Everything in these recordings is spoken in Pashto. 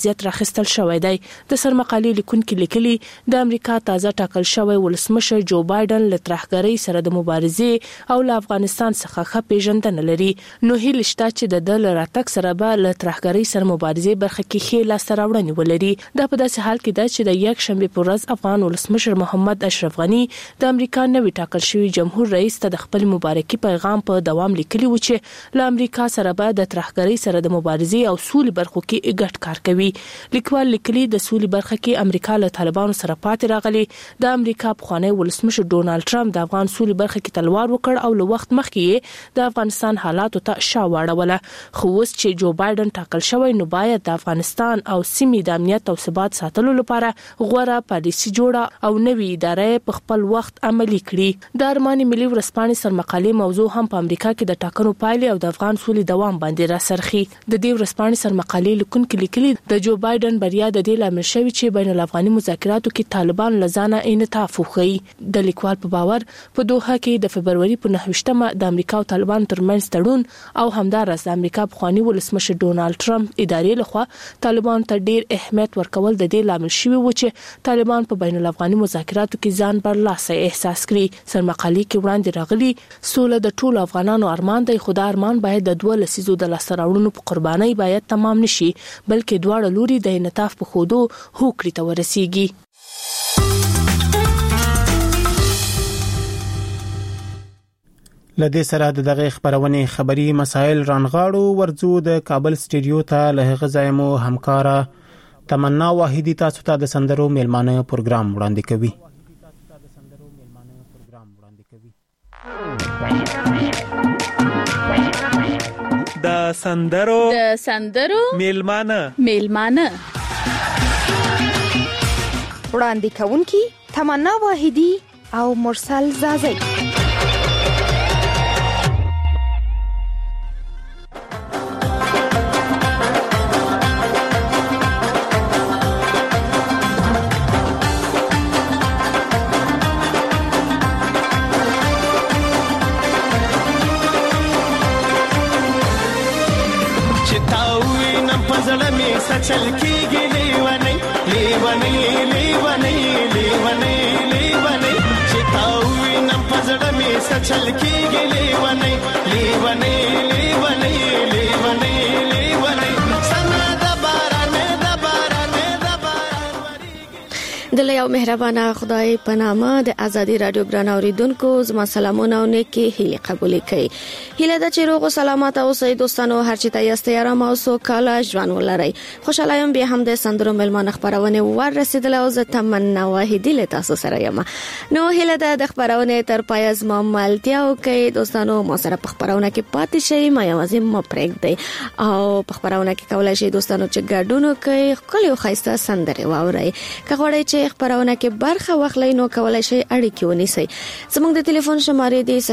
زیات راخستل شوی دی. د سرمقالې لیکونکي لیکلي د امریکا تازه ټاکل شوی ولسمشر جو بایدن له ترهګرۍ سره د مبارزې او له افغانستان څخه ښه پیژندنه لري. نو هیله شته چې د راتګ سره به له ترهګرۍ سره مبارزې برخه کې ښې لاسته راوړنې ولري. دا په داسې حال کې ده چې د یک شنبه په ورځ افغان ولسمشر محمد اشرف غنی د امریکا نوی ټاکل شوی جمهور رئیس ته د خپل مبارکي پیغام په دوام لیکلی و چې له امریکا سره به د ترهګرۍ سره د مبارزې او سولې برخو کې ګډ کار کوي. لیکوال لیکلي د سولې برخه کې امریکا له طالبانو سره پاتې راغلي. د امریکا پخوانی ولسمشر ډونالد ټرمپ د افغان سولې برخه کې تلوار وکړ او له وخت مخکې د افغانستان حالاتو ته شا واړوله. خو اوس چې جو بایدن ټاکل شوی نو باید د افغانستان او سیمې د امنیت او ثبات ساتلو لپاره غوره پالیسي جوړه او نوې ادارې په خپل وخت عملي کړي. د ارمان ملي ورځپاڼې سرمقالې موضوع هم په امریکا کې د ټاکنو پایلې او د افغان سولې دوام باندې راسرخي. د دې ورځپاڼې سرمقالې لیکونکي لیکلي د جو بایدن بریا د دې لامل شوی چې بین الافغاني مذاکراتو کې طالبان لزانه انعطاف وکړي. د لیکوال په باور په دوحه کې د فبرवरी په 9مه د امریکا او طالبان ترمنځ تړون او همدارس د امریکا پخوانی ولسمشر ډونالد ټرمپ ادارې لخوا طالبان ته ډیر اهمیت ورکول د دې لامل شوی و چې طالبان په بین الافغاني مذاکراتو کې ځان برلاسه احساس کړي. سرمقالې کې وړاندې راغلي سوله د ټولو افغانانو ارمان دی، خو دا ارمان باید د دوه لسیزو د لاسته راوړنو په قربانۍ باید تمام نشي، بلکې دواړه لوري د انعطاف په خودو هوکړې ته ورسیږي. لدې سره د دغه خبرونې خبري مسائل رانغاړو ورزو د کابل سټډیو ته له غزا مو همکارا تمنا واحدی تاسو ته د سندرو میلمانه پروګرام وړاندې کوي. د سندرو میلمانه وړاندې کوونکی تمنا واحدی او مرسل زازی. चल की लेवने लेवने लेवने लेवने लेवने चिताउई नम पजड़ में सचल की लेवने लेवने लेवने लेवने लेवने सना दबारने दबारने दबारन د یو مهربانه خدای په نامه د ازادي رادیو ګران اوریدونکو زما سلامونه او نیکی هیله قبول کړئ. هیله د چیرغو سلامات اوسئ دوستانو، هر چی ته یاست آرام او سوکاله ژوند ولرئ. خوشاله یم به هم د سندرو ملمان خبرونه ور رسیدله او زه تمنا واحدی له تاسو سره یم. نو هیله د خبرونه تر پای از ما ملتیا او کې دوستانو ما سره په خبرونه کې پاتې شئ، ما یوازې ما پرېږدئ او په خبرونه کې کولای شئ دوستانو چې ګډون کوي خپل خیسته سندره واورئ. که غواړئ چې خبرونه کې برخه واخلئ نو کولای شئ اړیکې ونیسئ. زموږ د ټلیفون شمارې دی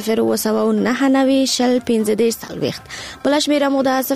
029901540 بل شمیره مو ده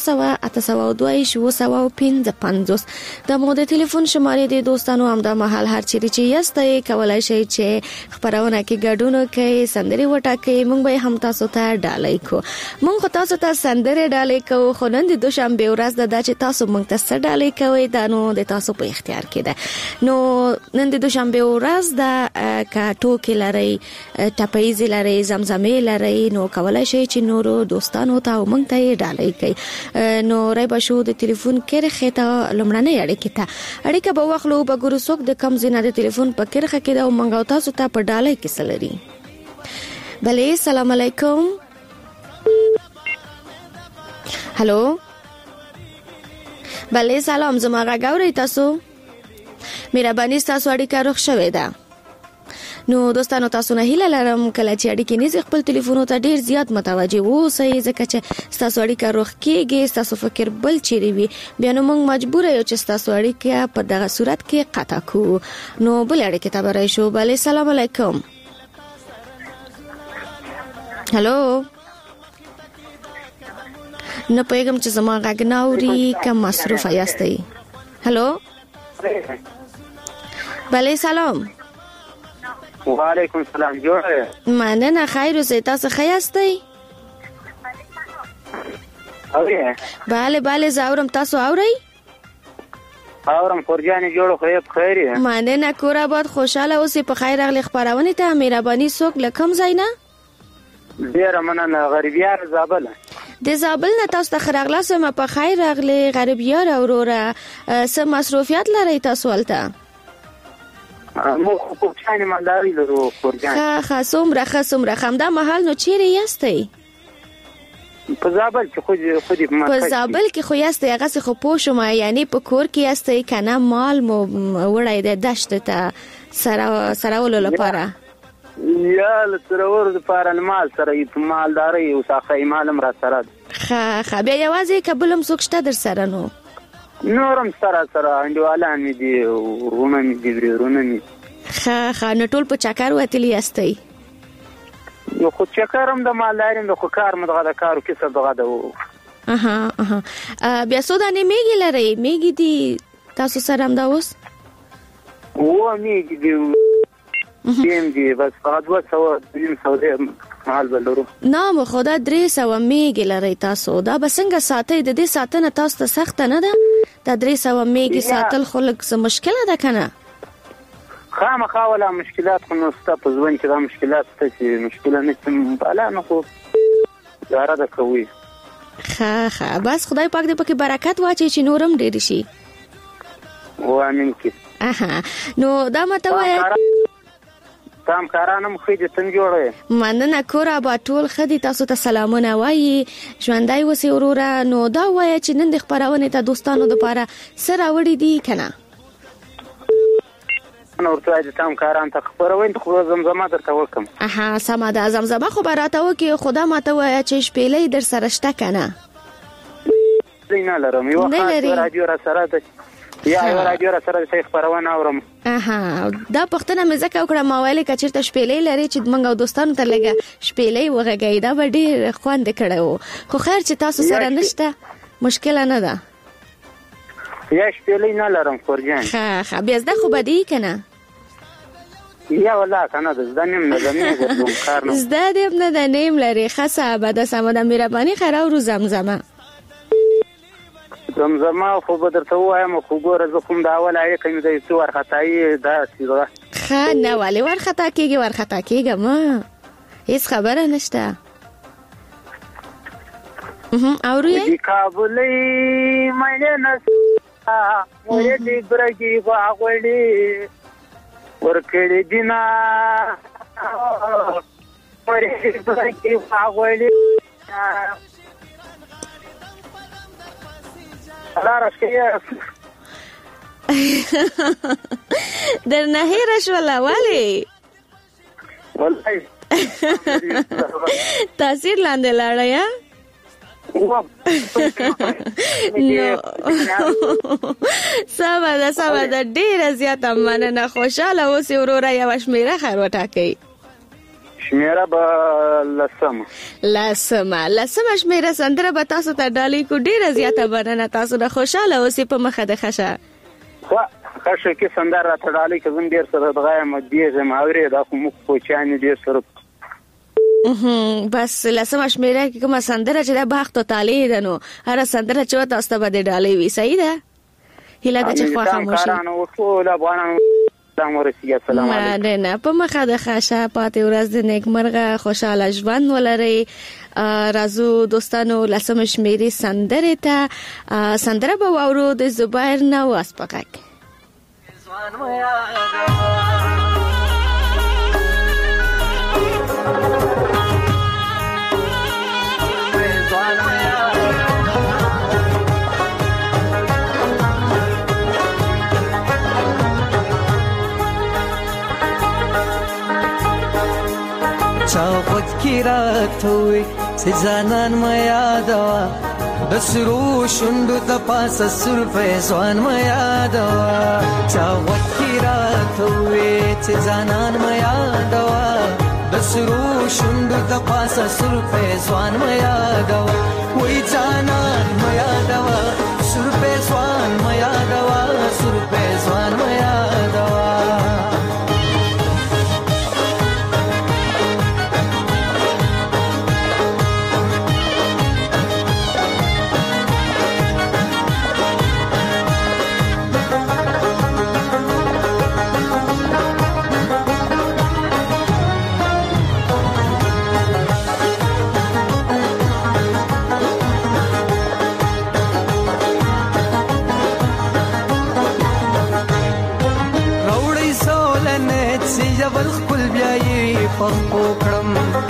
020882255. د مو د ټلیفون شمارې دی دوستانو هم د محل هر چیرې چې یاستئ کولای شئ چې خبرونه کې ګډون کوي، سندري وټاکئ، موږ به هم تاسو ته ډالۍ کو. موږ تاسو ته سندري ډالۍ کو، خو نن د دوشنبه ورځ ده چې تاسو موږ ته څه ډالۍ کوئ دا نو د تاسو په اختیار کې ده. نو نن د دوشنبه ورځ ده کا ټوکې لري، ټپایز لري، زمزمې لري، نو کولای شئ چې نورو دوستانو ته موږ ته ډالۍ کړئ. نو راي بشو د ټلیفون کرخه ته لمړنه اړیکه به واخلو په ګورو څوک د کم زینه د ټلیفون په کرخه کې دا موږ تاسو ته په ډالۍ کې سلري. بله السلام علیکم. هالو بله سلام، زما غاوري تاسو مهرباني تاسو اړیکه روښ شوې ده. نو دوستانو تاسو نه هیله لرم کله چې اړیکې نيز خپل ټلیفونو ته ډیر زیات متوجه اوسئ، ځکه چې تاسو اړیکه روښ کیږي تاسو فکر بل چیرې وي، بیا نو موږ مجبور یو چې تاسو اړیکه په دغه صورت کې قطع کوو. نو بل اړیکه ته برای شو. بله السلام علیکم. هالو نه پیغام چې زما غږ ناوري کم مصروف یاستئ. هالو بله سلام. وعلیکم السلام. جوړه مننه، خیر اوسئ، تاسو ښه یاستئ؟ اورئ؟ بله زه اورم، تاسو اورئ؟ اورم خورجان جوړ خو یې بخیر مننه کور آباد خوشاله اوسې په خیر راغلی خبرونه ته مهرباني څوک لکم زینا ډیره مننه غریبیار زابل د زابل نه تاسو ته خراغلا سم په خیر راغلی غریبیار اوروره سم مصروفیات لري تاسو ولته مو خو چانه مالداري لرو خورجان څومره خمدا محل نو چیرې یاستئ په زابل کې خو دې په زابل کې خو یاستئ هغه خو پوښم یعنی په کور کې یاستئ کنه مال مو وړای د دشت ته سره لپاره یا لترور د پاره مال سره مالداري او ساخه مالم را سره خا بیا یوازې قبولم سوکشته در سره نورم سره انډوالان می دي ورونه می دي ورونه می خا نټول په چکر وتلی یاستئ یو خو چکرم د مالداري د خو کار مدغه د کارو کسب دغه د بیا سودانه میګی لري میګی دي تاسو سره هم دا اوس و میګی دي دیم دی بس فقط 200 مال بلرو نو خدا 300 میګی لري تاسو دا بسنګ ساتي د دې ساتنه تاسو ته سخت نه ده دا 300 میګی ساتل خلک څه مشکله ده کنه خامخا ولا مشکلات خو نو ست په ځوان کې دا مشکلات ته چې مشکله نه بالا نه خو زاره ده کوي خا بس خدای پاک دې پکې برکت واچي چې نورم ډېر شي و امين کې نو دا ماته وایي تام کارانم خېجه تن جوړه مننه کور آباد ټول خدي تاسو ته سلامونه وایي ژوندای وسی وروره نو دا وایي چې نن د خبرونه ته دوستانو لپاره سره وړي دي کنه نو ورته د تام کاران ته خبروي خو زمزمه درته وکم سم ده زمزمه خبراته وکي خدا ماته وایي چې شپېلې در سره شته کنه نه لرم یو رادیو را سره ده یا یو رادیو را سره د خبرونه اورم دا پښتنه مې زکه وکړه ما ویلې کچیر ته شپېلې لري چې منګو دوستانو ته لګه شپېلې وغږی دا ډېر خوند کړو خو خیر چې تاسو سره نشته مشکل نه ده یا شپېلې نه لرم خورجان ښه بیا زده خو بدی کنه یا والله کنه زدنیم نه زمیم کار نه زدنیم نه د نیم لري خاصه بعد سمه مهرباني خیر او زمزمه خو به درته وایم خو ګوره زه کوم د اول اړیکه مې د څو ورخطایي دا سیده ښه نه ولې ورخطا کېږي ما هیڅ خبره نشته اورې د کابلې مې نه مورې دې برګي غوړې ورکړې دینا مورې دې برګي غوړې در نه هېره شوله ولې تاثیر لاندې لاړه یا سمه ده ډېره زیاته مننه خوشحاله اوسې وروره یوه شمېره خیر وټاکئ شمیره به لسمه شمیره سندره به تاسو ته ډالۍ کو ډیره زیاته مننه تاسو د خوشاله اوسې په مخه د خشه خشه کې سندره راته ډالۍ کوم ډیر سره دغه دیږم اورې دا کوم کوچانی ډیر سره بس لسمه شمیره کې کومه سندره چې د بخت او تعالی ده نو هر سندره چې تاسو ته به ډالۍ وي صحیح ده هله د چې خوا خاموشي کارانو ټول افغانانو السلام علیکم نه په مخه د خاصه پاتې ورځ د نیکمرغه خوشاله ژوند ولري رازو دوستانو لسمه شمیرې سندره به واورو د زبیر نه واسپقک چاوت کی راتوي سزانان ما یادوا بسرو شوندو د پاسه سر فیضان ما یادوا چاوت کی راتوي سزانان ما یادوا بسرو شوندو د پاسه سر فیضان ما یادوا وای جانان ما یادوا سر فیضان ما یادوا سر فیضان ما یادوا پخپو کړم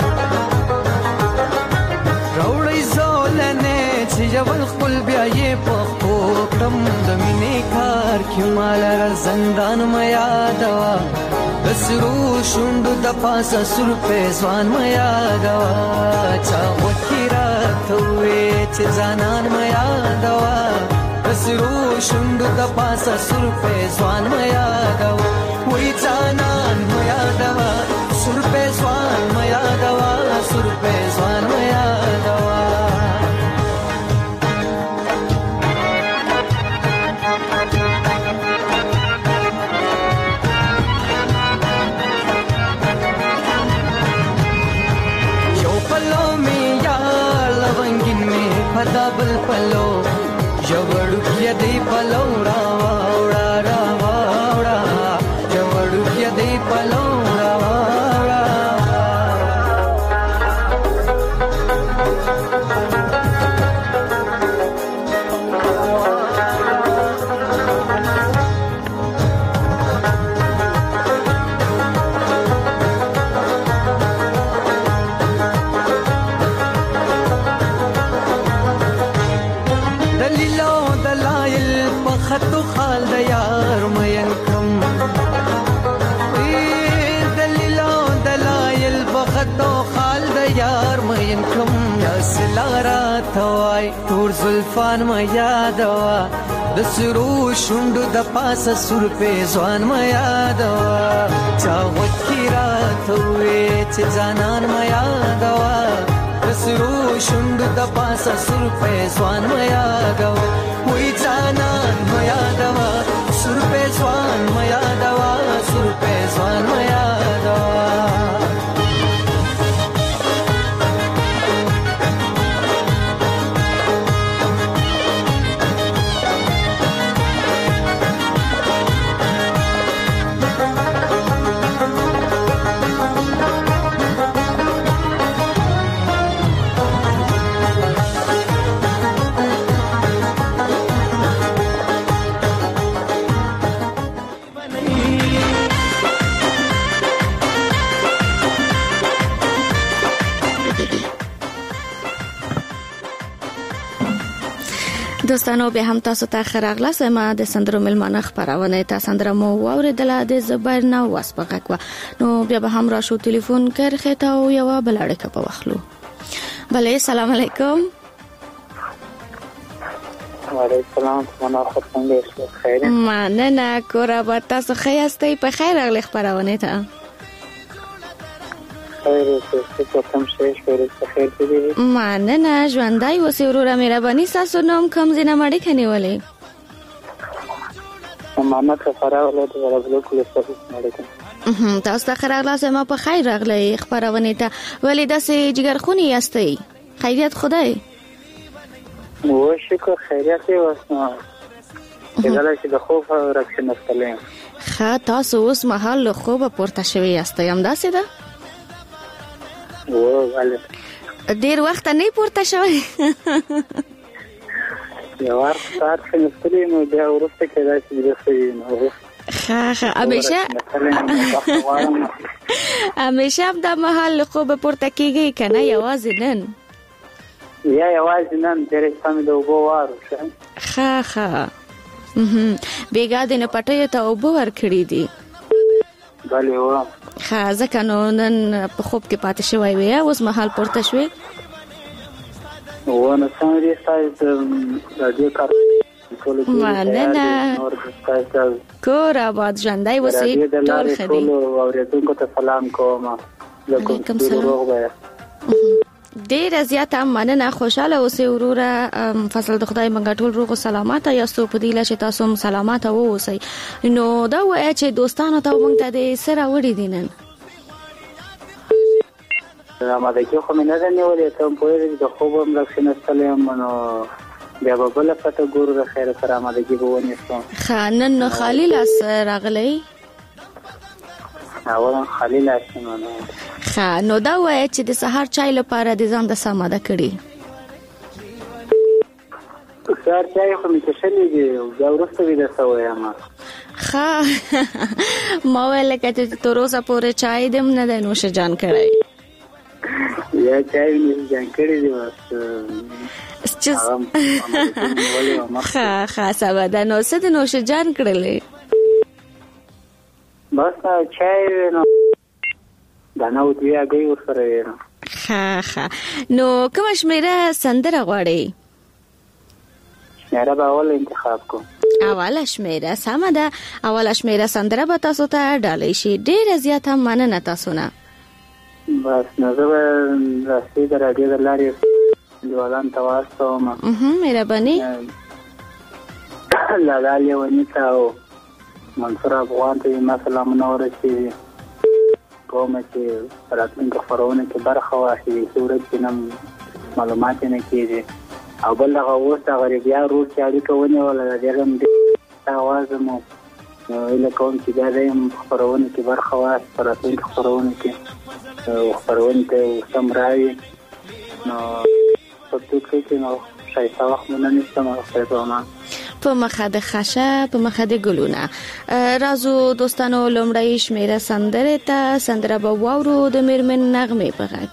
راوړی زولنې چې جبل خپل بیا یې پخپو کړم د مینې کار کې مال زندان ما یادوا بسرو شوند د پاسه سر په ځوان ما یادوا چا وکړه ته وې چې ځانان ما یادوا بسرو شوند د پاسه سر په ځوان ما یادوا وې ځانان ما یادوا سر په ځوان ما یادوا سر په ځوان ما یادوا پدابل پلو جوړو کې دی پلو راوا وړا راوا وړا جوړو کې دی پلو راوا خطو خال د یار مین کم دلیلو دلایل بخطو خال د یار مین کم اسلارا توای تور زلفان ما یادوا د سرو شوند د پاسه سر په ځوان ما یادوا چا وکړه توې چې ځانان ما یادوا د سرو شوند د پاسه سر په ځوان ما یادوا وې ځانان ما یادوا سر په ځوان ما یادوا سر په ځوان ما یادوا دوستانو به هم تاسو ته خراغله سما د سندرو ملمانه خبرونه تاسو سندره مو اوریدله د زبر نو واسپغه نو بیا به هم راشو ټلیفون کرخه تا او یو بلړه په وخلو بله السلام علیکم وعلیکم السلام منو خپل خیر مننه کورا با تاسو خیاستئ په خیر راغلی خبرونه ته مننه ژوندۍ اوسې وروره مهرباني ستاسو نوم کوم ځای نه مړې کنیولې محمد خبرونه د ورغلو کولې تاسو ته خراغله سما په خیر راغلی خبرونه ته ولې داسې جګرخونی یاستئ خیریت خدای و شکر خیریت واسه کله چې د خوب راکښنه ستلې ښه تاسو اوس مهال له خوبه پورته شوي یاستئ همداسې ده ډیر وخت نه پورته شوی یو وخت ساعت څنګه نو بیا ورسته کېدای چې درسوي نو ښه همیشه د محل خوب پورته کیږي کنه یوازې نن یا یوازې نن ډېر سم د وبو وارو ښه بیګا د نه پټه ته وبو ور کړی دي بله و ښه ځکه نو نن په خوب کې پاتې شوی وی اوس مهال پورته شوی ونه څنګه سایز رادیو کار مننه کور آباد ژوندۍ اوسئ ټول ښه دي اوریدونکو ته سلام کوم علیکم سلام ډیره زیاته مننه خوشاله اوسئ وروره فضل د خدای منګه ټول روغ او سلامات یاستو په دې لاره چې تاسو هم سلامات اوسئ نو دا وایي چې دوستانو ته موږ ته د سره وړي دي نن ما د کې خو مې نه نیولې ته په دې د خوب هم راښنه ستلم نو بیا به بل پته ګورو د خیر سره ما د کې بونې سم خانن خالي لاس راغلی اوله خالي لاس نو دا وایي چې د سهار چای لپاره د ځان د سماده کړي سهار چای خو مې څښلې دي دا ورسته وې د سوې ما ها ما ویل چې تر اوسه پورې چای دم نه د نوش جان کړی یا چای نه جان کړی دی بس ها سبا د نو څه د نوش جان کړلې بس چای نو دا نو دی هغه ورسره ها نو کوم شمیره سندره غواړي شمیره به اول انتخاب کو اوله شمیره سمه ده اوله شمیره سندره به تاسو ته ډالۍ شي ډېر زیات هم مننه تاسو نه بس نو زه به راستي د رادیو د لارې دیوالان ته واستوم مهرباني لالا لیونیتا او منصور افغان ته ما سلامونه ورسېږي کوم چې راتلونکو خپرونه کې برخه واخلي صورت کې نم معلومات نه کېږي او بل هغه اوس هغه بیا روډ چې اړیکه ونیوله د دې هم اواز مو ویل کوم چې بیا د خپرونه کې برخه واخلي په راتلونکو خپرونه کې خپرونه ته سم راوي نو په توګه کې نو شایسته وخت مونږ نه سم خپرونه په مخه د خشه په مخه د ګلونه رازو دوستانو لومړی شمیره سندره ته سندره به واورو د میرمن نغمه په غږ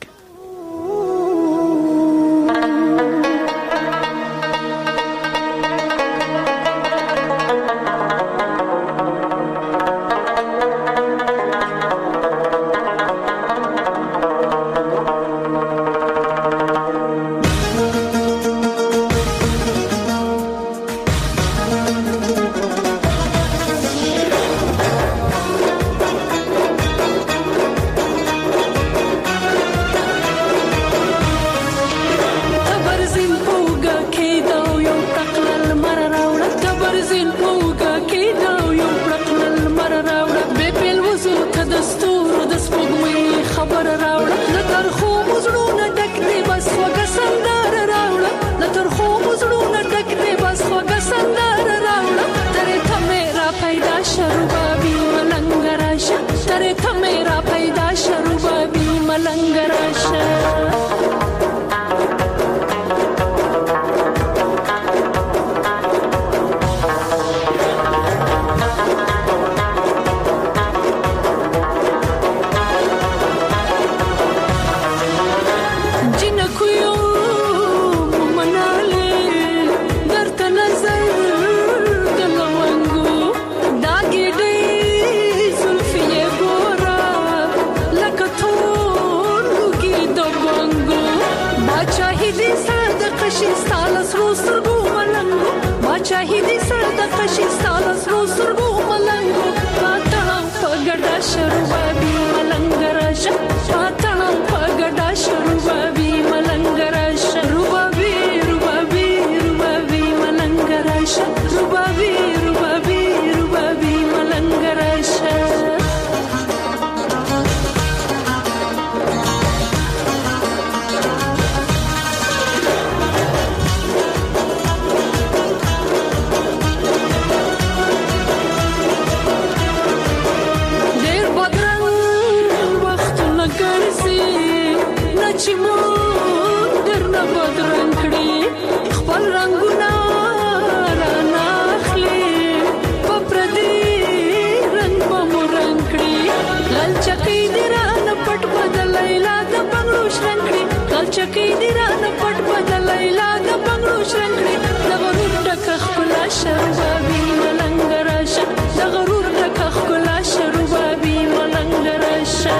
چکی دی رانه پټ بدل لیلا د بنگلو شرنګړي د غرور ډک خپلا شربابي ملنګ راشه د غرور ډک خپلا شربابي ملنګ راشه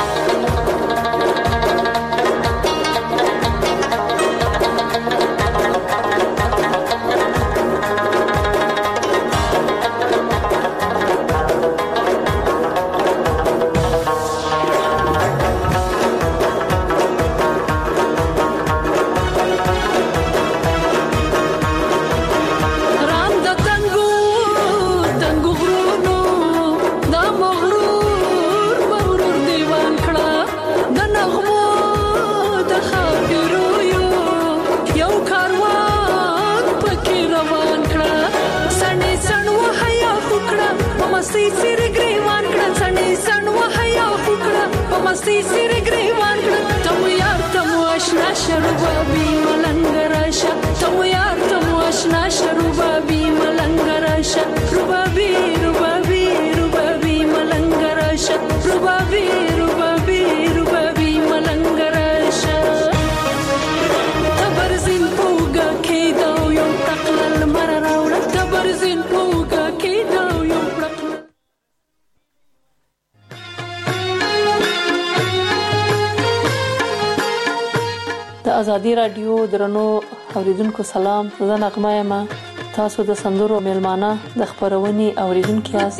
मस्ती सिर ग्रीवान कड़ा सने सनवा हया फुकड़ा मस्ती सिर ग्रीवान कड़ा तुम यार तुम आशना शरुबाबी मलंगराशा तुम यार तुम आशना शरुबाबी मलंगराशा रुबाबी रुबाबी ازادي رادیو درنو اوریدونکو سلام، زه نغمه یم. تاسو د سندرو میلمانه د خبرونې اوریدونکو یاست.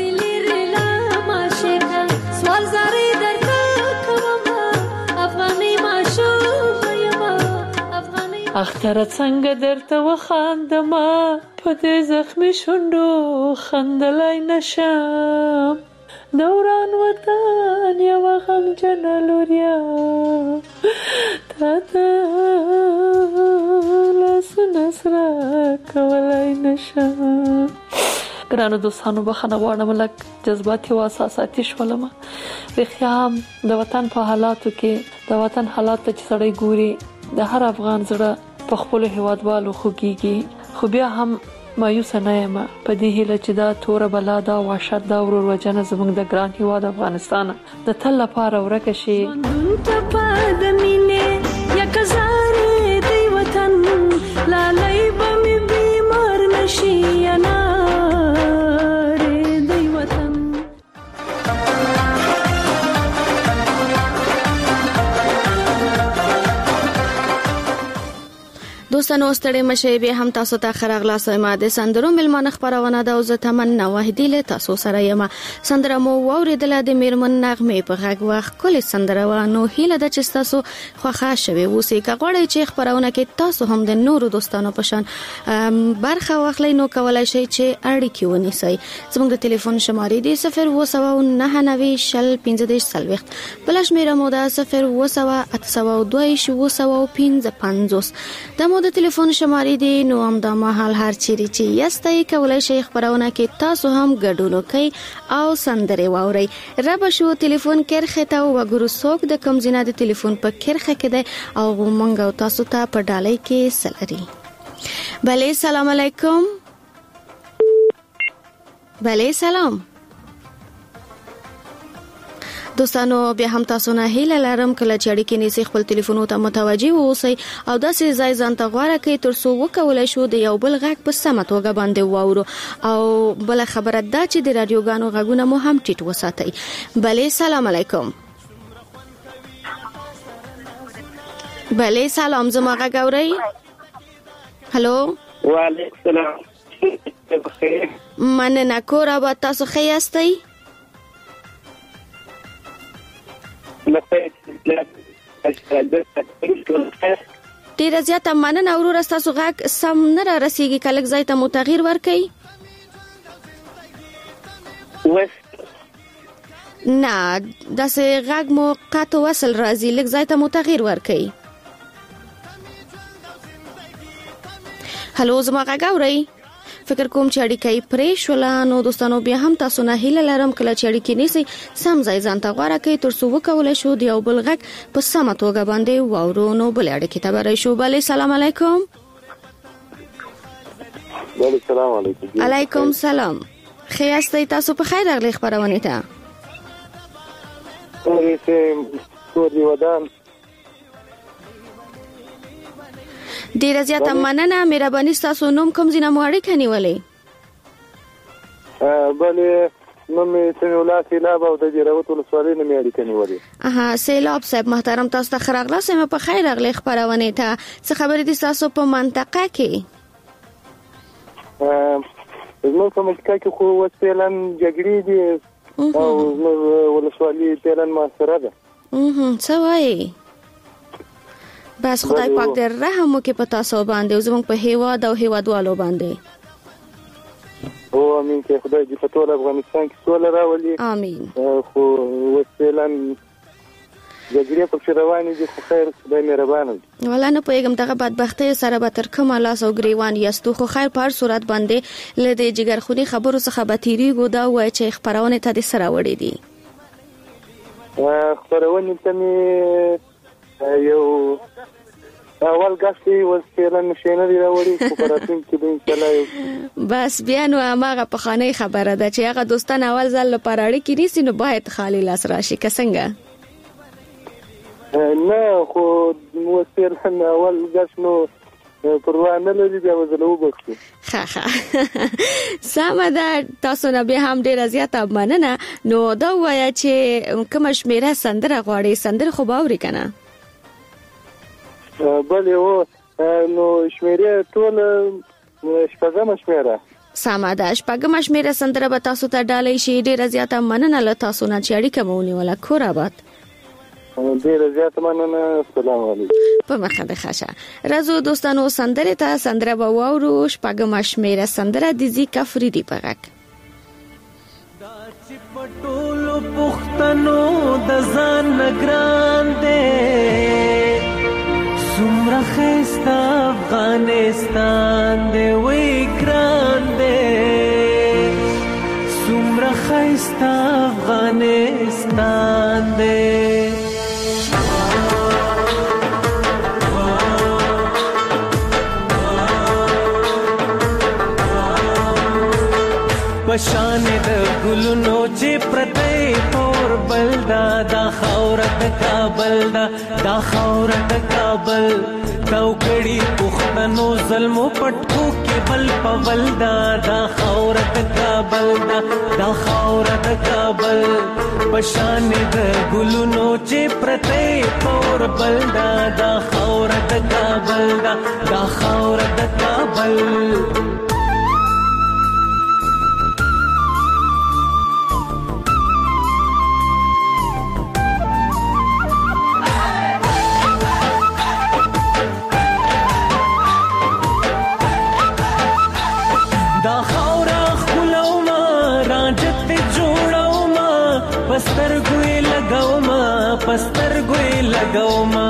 سوال زاري درته کوم افغاني معشوق یم افغاني اختر څنګه درته وخاندم په دې زخمي شونډو خندلای نشم. دوران وطن یو غم جنلوریا تا لسنسرا کولای نشم. ګرانو دوستانو بخښنه غواړم لکه جذباتي او احساساتي شولم. رښتیا د وطن په حالاتو کې د وطن حالات ته چې سړی ګوري د هر افغان زړه په خپل هیوادوالو خوږیږي. خو بیا هم مایوس نه یم په دې هیله چې دا تور بلا دا وحشت دا ورور وجنه زموږ د ګران هیواد افغانستان د تل لپاره ورکه شي. دوستانو ستړي مشه به هم تاسو ته خراغلاس ما د سندرو ملمن خبرونه د اوزه تمنا وحدی له تاسو سره یم. سندره مو اوریدله د میرمن نغمه په غږ وخت کله سندره ونه هیله د چستاسو خوخه شوي وسی کغړی چې خبرونه کې تاسو هم د نورو دوستانو په شان برخه واخلئ نو کولای شئ چې اړیکې ونیسئ. زموږ د ټلیفون شمارې دی 0299015 بلش میره مو ده 080280255 د مو د ټلیفون شمارې دی. نو هم د محل هر چیرې چې یاستئ کولای شئ خبرونه کې تاسو هم ګډون وکئ او سندره واورئ. رب شو ټلیفون کرخه ته وګورو څوک د کم زینه د ټلیفون په کرخه کې دی او مونږ تاسو ته په ډالۍ کې سلري. بله سلام علیکم. بله سلام دوستانو، بیا هم تاسو نه هیله لرم کله چې اړیکې نیسئ خپل ټلیفونو ته متوجه اوسئ او داسې ځای ځان ته غوره کړئ ترڅو وکولای شو د یو بل غږ په سمه توګه باندې واورو. او بل خبره دا چې د رادیوګانو غږونه مو هم ټیټ وساتئ. بله سلام علیکم. بله سلام، زما غږ اورئ؟ هلو وعلیکم السلام. مننه، کور آباد، تاسو ښه یاستئ؟ ډیره زیاته مننه وروره، ستاسو غږ سم نه را رسیږي، که لږ ځای ته مو تغییر ورکئ. نه داسې غږ مو قطع وصل راځي، لږ ځای ته مو تغییر ورکئ. هلو زما غږ اورئ؟ فکر کوم چې اړیکې پرې شول. نو دوستانو بیا هم تاسو نه هیله لرم کله چې اړیکې نیسئ سم ځای ځان ته غوره کړئ ترڅو وکولای شو د یو بل غږ په سمه توګه باندې واورو. نو بل اړیکې ته به راشو. بله سلام علیکم. بله سلام علیکم. علیکم سلام، ښه یاستئ؟ تاسو په خیر راغلئ خبرونې ته. ډیره زیاته مننه، مهرباني ستاسو نوم کوم ځای نه مو اړیکه نیولې؟ بله نوم یې سمیع سیلاب او د جیروت ولسوالۍ نه مې اړیکه نیولې. سیلاب صاحب محترم، تاسو ته ښه راغلاست په خیر راغلئ خبرونې ته. څه خبرې دي ستاسو په منطقه کې؟ زموږ په منطقه کې خو اوس فعلا جګړې دي او زموږ ولسوالي فعلا محاصره ده. څه وایي؟ بس خدای پاک دې رحم وکړي په تاسو باندې او زموږ په هیواد او هیوادوالو باندې. او امین چې خدای دې په ټول افغانستان کې سوله راولي. امین. خو وسیله جګړې په روانې دي، خو خیر خدای مهربان دی. ولا نه پوهیږم دغه بدبختۍ سره به تر کومه لاس او ګریوان یاستو، خو خیر په هر صورت باندې له دې جګرخوني خبرو څخه به تیریږو. دا وایي چې خبرونه ته دې سره وړي دي. خبرونه ته مې یو اول غاښتي وسیله مشینری راوړي خو پراتین کې به ان شاء الله. بس بیا نو هغه په خانه خبره ده چې هغه دوستان اول ځل لپاره اړیکې نیسي نو باید خالی لاس راشي که څنګه؟ نه خو وسیله اول غاښ نو پروا نه لري، بیا وزلو وبخښو. ښه سمه ده، تاسو نه بیا هم ډیره زیاته مننه. نو دا وایه چې کومه شمیره سندره غواړئ؟ سندره خو به اورئ که نه؟ بل یو نو شمیره ټول شپږم شمیره ساما ده شپږم شمیره سندره به تاسو ته ډالۍ شي. ډیره زیاته مننه له تاسو نه چې اړیکه مو ونیوله. کور آباد. ډیره زیاته مننه. السلام علیکم. په مخه ده ښه. راځو دوستانو سندره ته سندره به واورو. شپږم شمیره سندره د زیکا فریدي په غږ. پټولو پښتنو د ځان نگران دے سمره خستا افغانستان دے وی ګران دے سمره خستا افغانستان دے پشان د ګلونو چې پرته پور بلدا دا خاورت کابل دا خاورت کابل تو کړي پښتنو ظلمو پټکو کې بل پولدا دا خاورت کابل دا خاورت کابل پشان د ګلونو چې پرته پور بلدا دا خاورت کابل دا خاورت کابل پستر ګوي لګاوما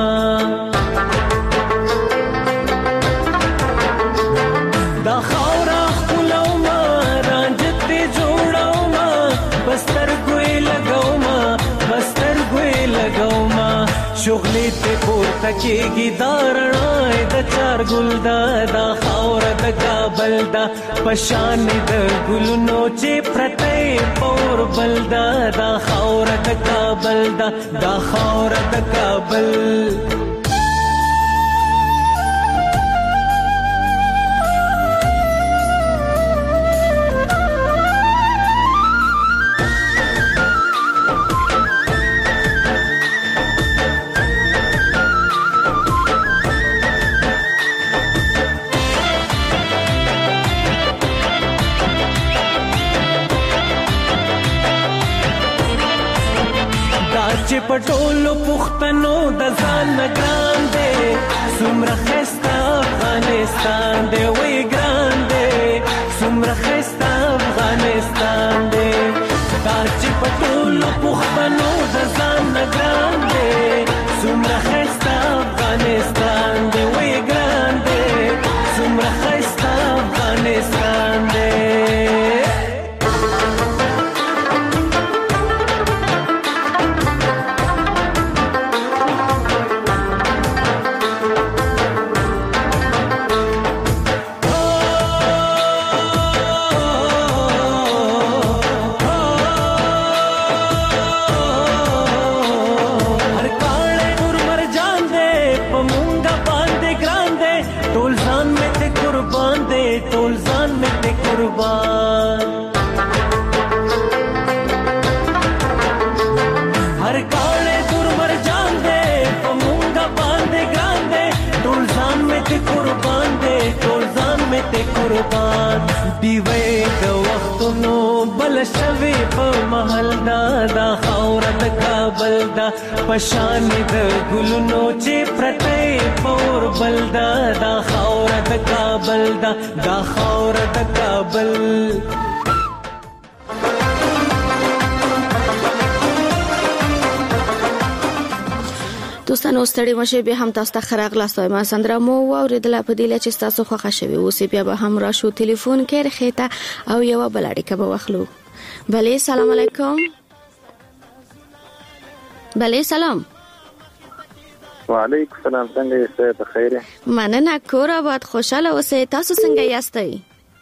دا خاورا خپلوما رانجت جوړوما پستر ګوي لګاوما شغلې ته پورته کېږي دارنای د چار ګل دا خاورا د کابل دا پشان د ګلونو چې پرته پور بلدا دا خاورا د کابل دا خاورا د کابل چې پټولو پښتنو د ځان نگران دے سمره خستا افغانستان دے وی ګران دے سمره خستا افغانستان دے دا چې پټولو پښتنو د ځان نگران دے سمره خستا افغانستان دے وی ګران دے سمره خستا افغانستان دے دیوی د وختونو بل شوی په محل دا خاورا د کابل دا پشان د ګلونو چې پرته پور بل دا خاورا د کابل دا خاورا د کابل دوستانو ستړي مشه به هم تاسو ته خراغ لاسوي ما سندره مو اوریدله په دې چې تاسو خوښ شوي اوس بیا به هم راشو ټلیفون کې رخیته او یو بل اړیکه به واخلو. بله سلام علیکم. بله سلام. وعلیکم السلام. څنګه یې؟ په خیر. مننه. کور آباد. خوشاله اوسئ. تاسو څنګه یاستئ؟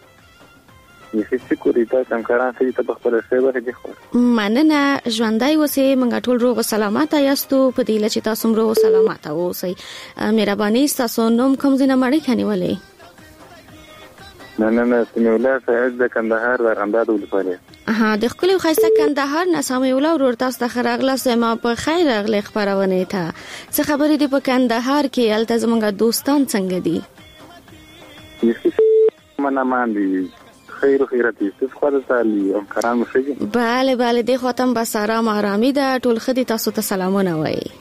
مننه. ژوندۍ اوسئ. موږ ټول روغ او سلامت یاستو. په دې چې تاسو روغ او سلامت اوسئ. مهرباني تاسو نوم کوم ځای نه مړی کنيولې؟ نه سمي الله سعید د کندهار د ارغنداب ولسوالۍ. د خپل خاصه کندهار نه سمي الله ورور تاسو ته خراغله سما په خیر راغله خبرونه ته. څه خبرې دي په کندهار کې؟ الته زمونږ دوستان څنګه دي؟ منامان دي خیر خیرتی څه خبره تعالی او کرام شي. bale د ختم بس آرامي ده ټول خدي تاسو ته سلامونه وایي.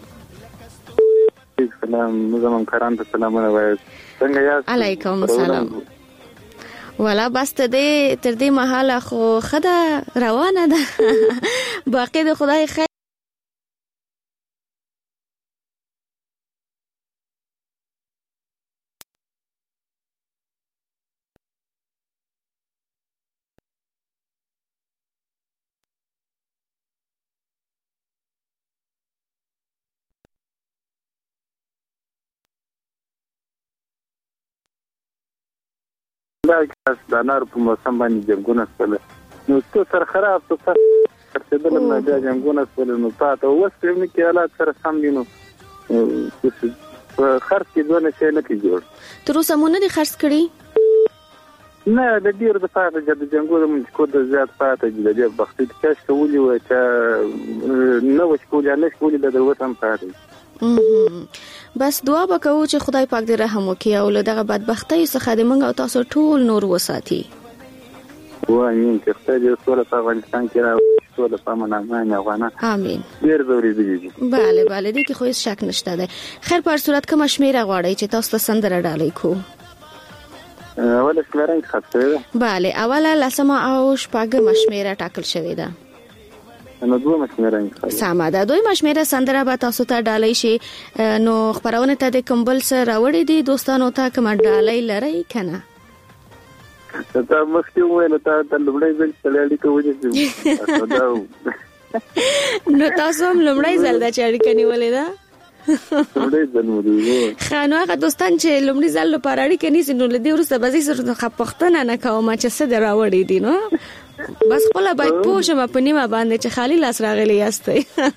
سلام زمون کرام ته سلامونه وایي. څنګه یاست؟ علیکم السلام. ولا بس تر دې مهاله خو خدا روانه ده باقي د خدای خیر. د انار په موسم باندې جنګونه سره نو څه سره خراب څه ترڅېدل نه د جنګونه سره نو پاتې اوس په کې حالات سره سم دي. نو خرڅ کې ځونه شي نه کیږي. تر اوسه مونږ نه خرڅ کړی نه د ډیر د پاتې د جنګونو من کو د زیات پاتې د بختي کاش کولی و چې نو وښکول نه شکول د وطن پاتې. بس دعا وکړو چې خدای پاک دې رحم وکړي او له دغه بدبختۍ څخه د موږ او تاسو ټول نور وساتي. وایي چې خدای دې ټول په افغانستان کې راوړي ټول په امن افغانان. امين. ډیر ضروري دي. bale دې کې خو هیڅ شک نشته ده. خیر په صورت کوم شمیره غواړي چې تاسو ته سندره ډالۍ کو؟ اوله شمیره خاصه ده. bale اوله لسمه او شپږمه شمیره ټاکل شوې ده. نو دوه مشمیره انتخاب. سمه ده. دوی مشمیره سندره به تاسو ته ډالۍ شي. نو خبرونه ته د کمبل سره راوړې دي دوستانو ته کوم ډالۍ لري کنه؟ دا مخکې ویل ته د لومړی ځل چلېړي کوي نو تاسو هم لومړی ځل د چاړي نیولې ده؟ لومړی ځل مو دی. خانو هغه دوستان چې لومړی ځل لپاره اړیکې نیسي نو لدی ورسته به زه سره خپختنه نه کوم چې څه دراوړې دي. نو بس خپل باید پوښم په نیمه باندې چې خالی لاس راغلی یاستئ.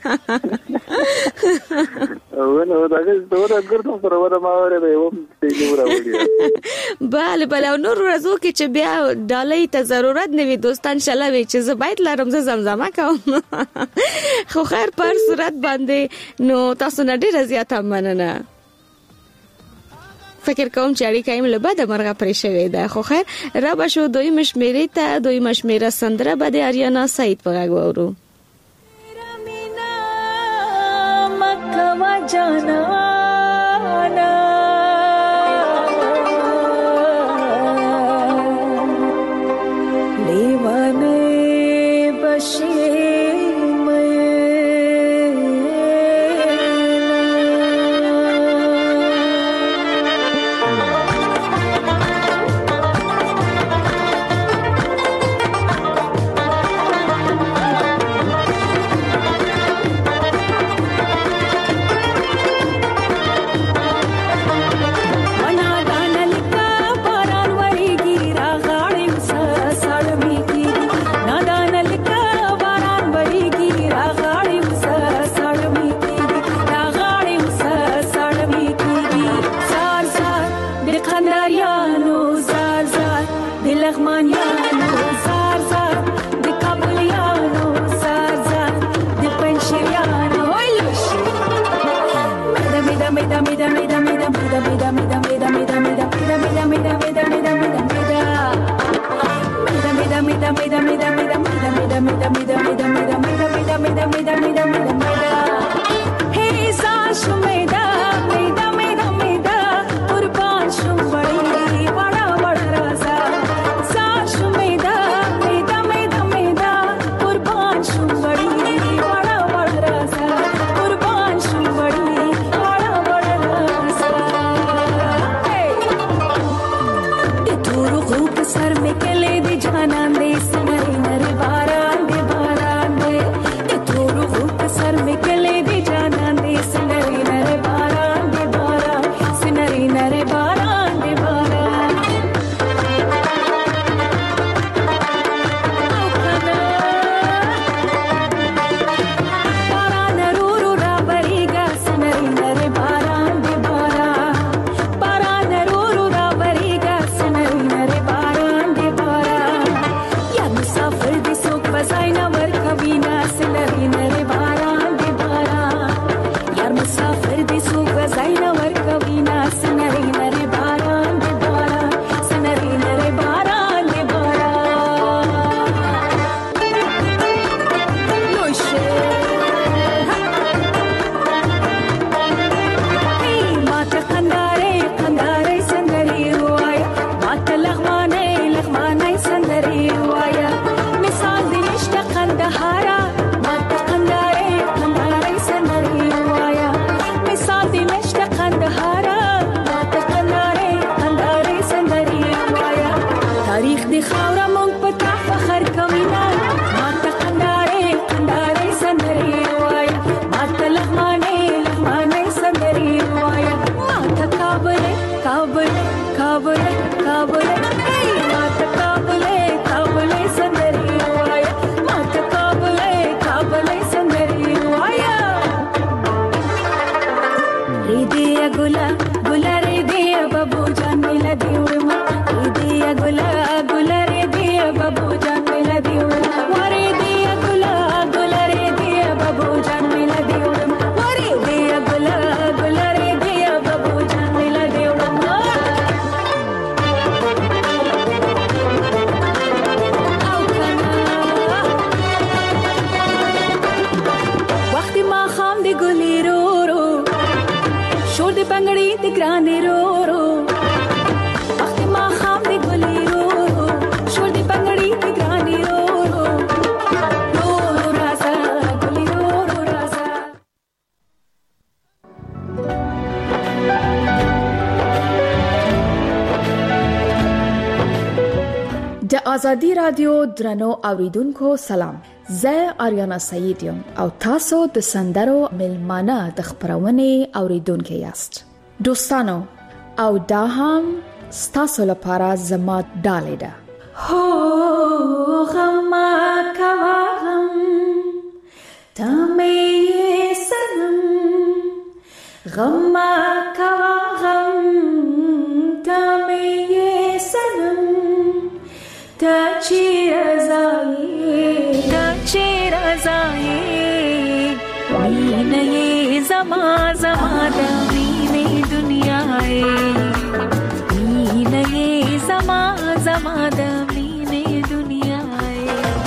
ونه دا ګردم پر وره ما وره به و په نور راوړي. bale او نور ورځو کې چې بیا ډالۍ ته ضرورت نه وي دوستان شلوي چې زه باید لارم زه زمزمه کوم. خو خیر پر صورت باندې نو تاسو نه ډیر زیات مننه. فکر کوم چې اړیکه یې له بده مرغه پرې شوې ده. خو خیر را به شو دوی مشمیرې ته دوی مشمیره سندره به د اریانا سعید په غږ واورو. مکوا جانانا لیوانے بشی کندهارا ماته قندارې سندرې وایا مثال دې نشته قندهارا ماته قندارې سندرې وایا تاریخ دې خاوره مونږ په تا فخر کوینا ماته قندارې سندرې وایا ماته لغمانې سندرې وایا ماته کابل ماته کابل سندرې وایا ماته کابل سندرې وایا ریدیا ګلا ریدیا بابو جان ملا دیوما ریدیا ګلا ریدیا بابو جان ملا دیوما وریدیا ګلا ریدیا بابو جان ملا دیوما وریدیا ګلا ریدیا بابو جان ملا دیوما وختي ما خام دی ګلی رو شور دی بنگړی دی ګرانې رو وختي ما خام دی ګلی رو شور دی بنگړی دی ګرانې رو رازا ګلی رو رازا د ازادي رادیو درنو اوریدونکو سلام، زه آریانا سعید یم او تاسو د سندرو ملمانه د خبرونې اوریدونکو یاست. دوستانو او دا هم ستاسو لپاره زما ډالۍ ده. هو غم کوا غم تمه سنم غم کوا غم تمه سنم تا چیر ازائی مینه زما د مینه دنیائی مینه زما د مینه دنیائی.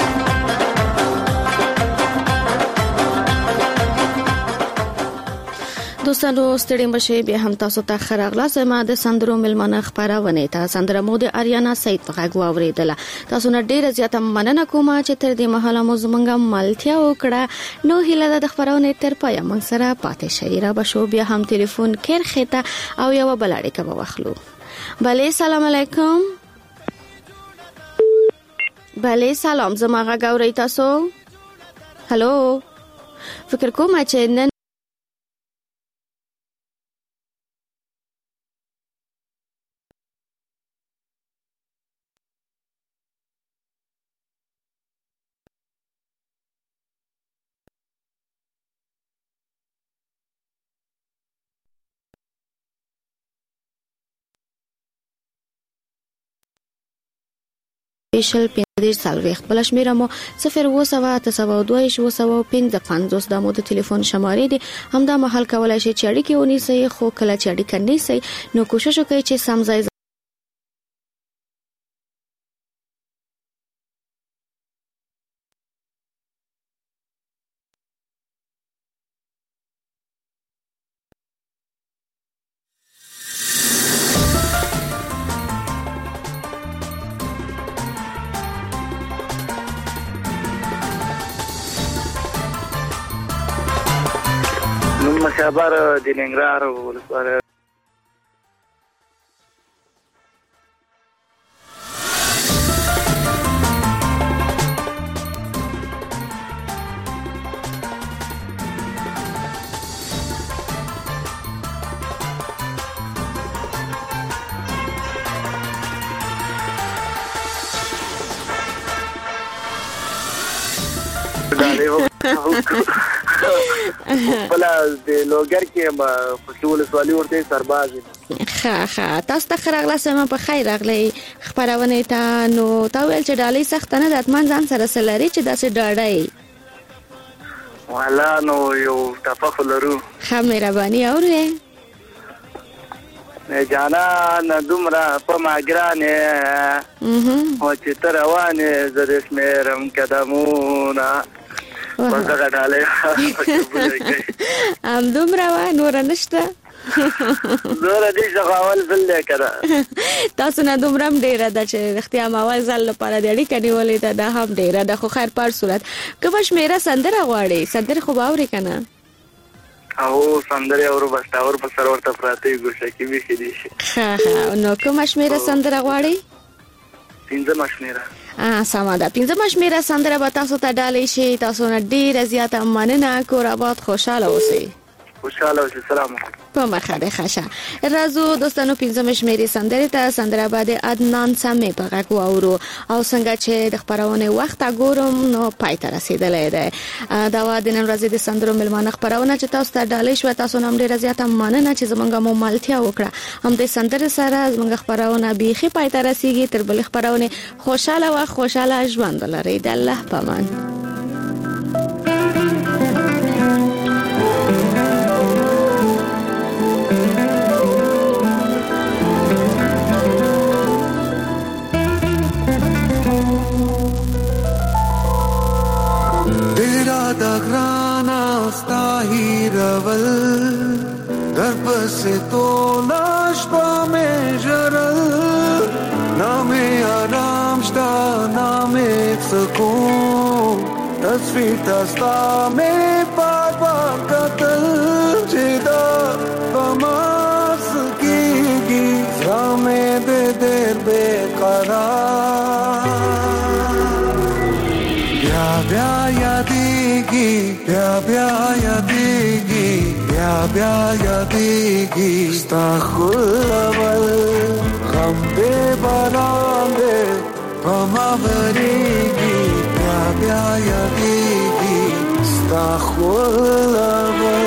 دوستانو ستړي مشه به هم تاسو ته خراغلا سما د سندرو ملمنه خبرونه ته سندره مو د آریانا سعید غږ واوریدله. تاسو نه ډیره زیاته مننه کوم چې تر دې مهاله مو زمونږه ملتیا وکړه. نو هیله د خبرونه تر پای موږ سره پاتې شئ. را بشو بیا هم ټلیفون کرخته او یو بلاړې کا واخلو. بله سلام علیکم. بله سلام زما غږ اورئ تاسو؟ هالو فکر کوم چې نن پیشل 15 سالويخ بلشمیره مو 0 وسوه 922 وسوه 55 د مو د ټلیفون شمارې دي. همدا محل کولای شي چې اړیکه ونیسئ، خو کله چې اړیکه نیسئ نو کوشش وکړئ چې سم ځای خبر د ننګرهار ولسوالۍ بلا د لوګر کې ما په ولسوالۍ ورته سرباز ښه تاسو ته خراغله سم په خیر راغلی خبرونه ته. نو تا ویل چې ډالۍ سخت نه ده، اتمن ځان سره سلري چې داسې ډاډای والا نو یو تفاخر لرو. ښه مهرباني اورې نه جانا نه دومره په ماګرانه او چې تر روانه زده شمرم قدمونه وځه ډاله ام دومره و نور نشته زه دې ځغاول بل کړه تاسو نه دومره ډیره د چې اختیار ماول ځل لپاره د اړیکې نیولې ده هم ډیره د خو خیر پر صورت کوم شمیره سندره غواړي سندره خو باورې کنه او سندره اورو بس اور په سر ورته پراته ګوشه کې وی خېدي شي ها نو کوم شمیره سندره غواړي 15 شمیره سما ده 15 شمیره سندره به تاسو ته ډالې شي تاسو نه ډیره زیاته مننه کور آباد خوشاله اوسئ خوشاله اوسئ سلام په مخه ده خشه رازو دوستانو 15 شمیرې سندره ته سندره باندې عدنان سمې په غږ واورو او څنګه چې د خبرونه وخت ګورم نو پای ته رسیدلې ده دا و د نن ورځې د سندرو ملمانه خبرونه چې تاسو ته ډالې شو تاسو نوم ډیره زیاته مننه چې زمونږه مو مالتیا وکړه هم د سندره سره زمونږه خبرونه بيخي پای ته رسیږي تر بل خبرونه خوشاله او خوشاله ژوند لري د الله پامان से तो नाश्ता में जरल नामे आराम शता नामे सुकून तस्वीर तस्ता में पापा कतल जेदा बमास कीगी जामे दे देर बेकरार ब्या यादेगी ब्या यादेगी ब्या यादेगी स्ताखुलवल गम पे बरांदे बमावरेगी ब्या यादेगी स्ताखुलवल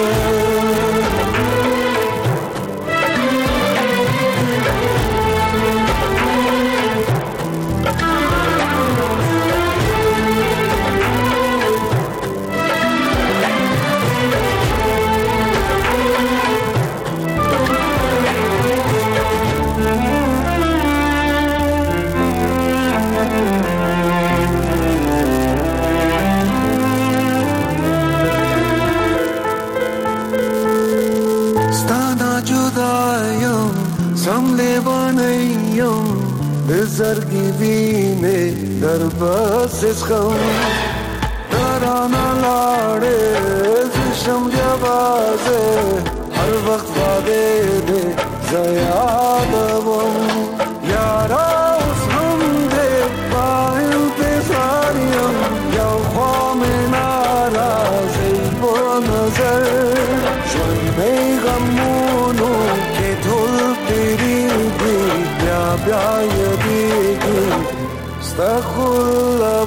زرگی وینه در بس خم درانا لاړې زشم جوازه هر وخت واده دې زیادوم یارا اوس هم دې پایم په ساریم یو خوا مې ناراضي په نظر ژوندې غمونو کې ټول تیریږي بیا یادېږي ستا خو